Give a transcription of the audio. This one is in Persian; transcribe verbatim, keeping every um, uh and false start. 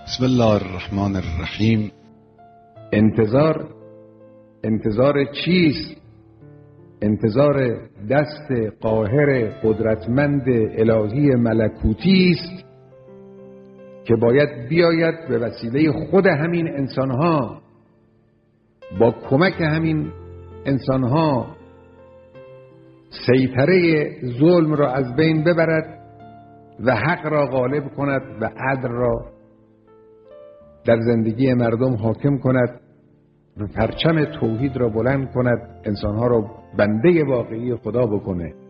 بسم الله الرحمن الرحیم. انتظار انتظار چیست؟ انتظار دست قاهر قدرتمند الهی ملکوتی است که باید بیاید به وسیله خود همین انسانها، با کمک همین انسانها سیطره ظلم را از بین ببرد و حق را غالب کند و عدل را در زندگی مردم حاکم کند و پرچم توحید را بلند کند، انسانها را بنده واقعی خدا بکنه.